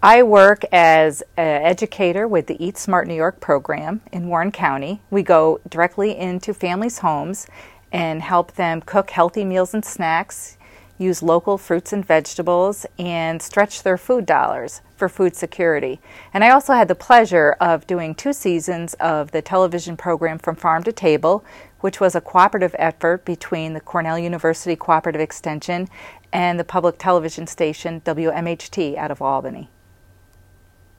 I work as an educator with the Eat Smart New York program in Warren County. We go directly into families' homes and help them cook healthy meals and snacks, use local fruits and vegetables, and stretch their food dollars for food security. And I also had the pleasure of doing 2 seasons of the television program From Farm to Table, which was a cooperative effort between the Cornell University Cooperative Extension and the public television station WMHT out of Albany.